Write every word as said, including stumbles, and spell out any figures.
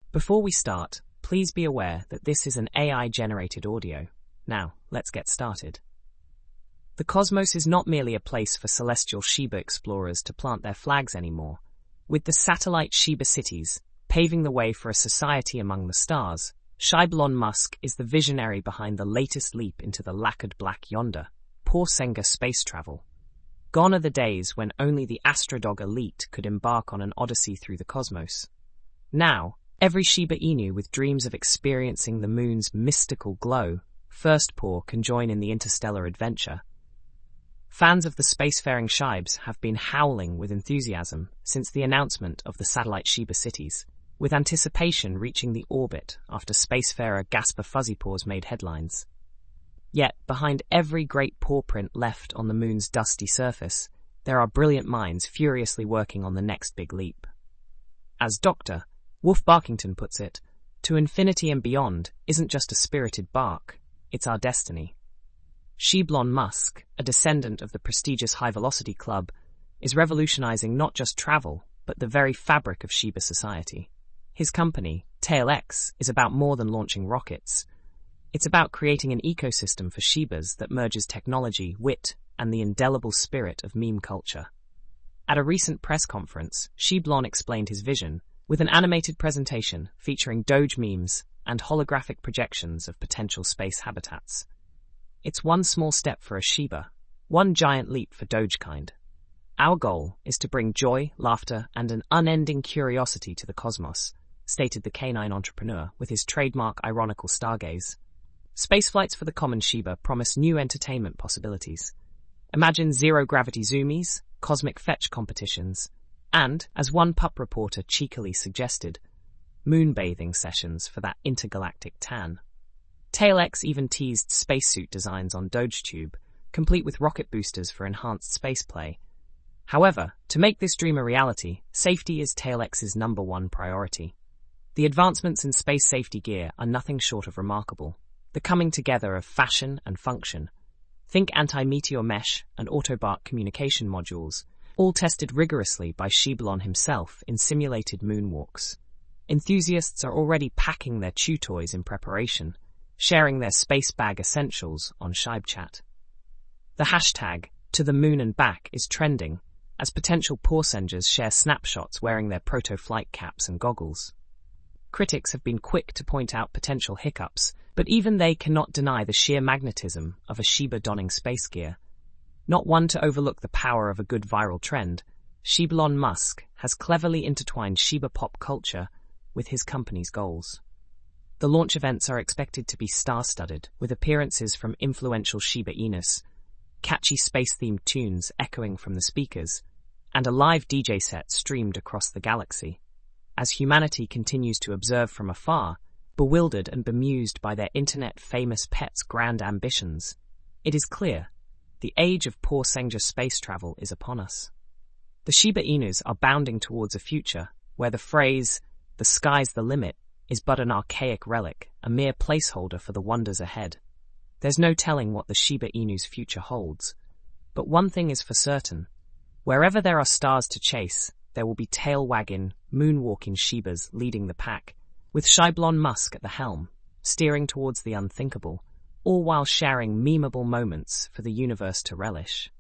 Before we start, please be aware that this is an A I-generated audio. Now, let's get started. The cosmos is not merely a place for celestial Sheba explorers to plant their flags anymore. With the satellite Sheba cities paving the way for a society among the stars, Elon Musk is the visionary behind the latest leap into the lacquered black yonder, Porsenga space travel. Gone are the days when only the Astrodog elite could embark on an odyssey through the cosmos. Now, every Shiba Inu with dreams of experiencing the moon's mystical glow, first paw can join in the interstellar adventure. Fans of the spacefaring Shibes have been howling with enthusiasm since the announcement of the satellite Shiba cities, with anticipation reaching the orbit after spacefarer Gasper Fuzzypaws made headlines. Yet, behind every great paw print left on the moon's dusty surface, there are brilliant minds furiously working on the next big leap. As Doctor Wolf Barkington puts it, to infinity and beyond isn't just a spirited bark, it's our destiny. Elon Musk, a descendant of the prestigious High Velocity Club, is revolutionizing not just travel, but the very fabric of Shiba society. His company, TailX, is about more than launching rockets. It's about creating an ecosystem for Shibas that merges technology, wit, and the indelible spirit of meme culture. At a recent press conference, Elon explained his vision with an animated presentation featuring Doge memes and holographic projections of potential space habitats. It's one small step for a Shiba, one giant leap for Dogekind. Our goal is to bring joy, laughter, and an unending curiosity to the cosmos, stated the canine entrepreneur with his trademark ironical stargaze. Spaceflights for the common Shiba promise new entertainment possibilities. Imagine zero-gravity zoomies, cosmic fetch competitions, and, as one pup reporter cheekily suggested, moonbathing sessions for that intergalactic tan. TailX even teased spacesuit designs on DogeTube, complete with rocket boosters for enhanced spaceplay. However, to make this dream a reality, safety is TailX's number one priority. The advancements in space safety gear are nothing short of remarkable. The coming together of fashion and function. Think anti-meteor mesh and Autobart communication modules, all tested rigorously by Elon himself in simulated moonwalks. Enthusiasts are already packing their chew toys in preparation, sharing their space bag essentials on ShibeChat. The hashtag, to the moon and back, is trending, as potential Porsengers share snapshots wearing their proto-flight caps and goggles. Critics have been quick to point out potential hiccups, but even they cannot deny the sheer magnetism of a Shiba donning space gear. Not one to overlook the power of a good viral trend, Elon Musk has cleverly intertwined Shiba pop culture with his company's goals. The launch events are expected to be star-studded, with appearances from influential Shiba Inus, catchy space-themed tunes echoing from the speakers, and a live D J set streamed across the galaxy. As humanity continues to observe from afar, bewildered and bemused by their internet-famous pets' grand ambitions, it is clear, the age of Porsenga space travel is upon us. The Shiba Inus are bounding towards a future where the phrase, "the sky's the limit," is but an archaic relic, a mere placeholder for the wonders ahead. There's no telling what the Shiba Inu's future holds. But one thing is for certain, wherever there are stars to chase, there will be tail-wagging, moonwalking Shibas leading the pack, with Elon Musk at the helm, steering towards the unthinkable, all while sharing memeable moments for the universe to relish.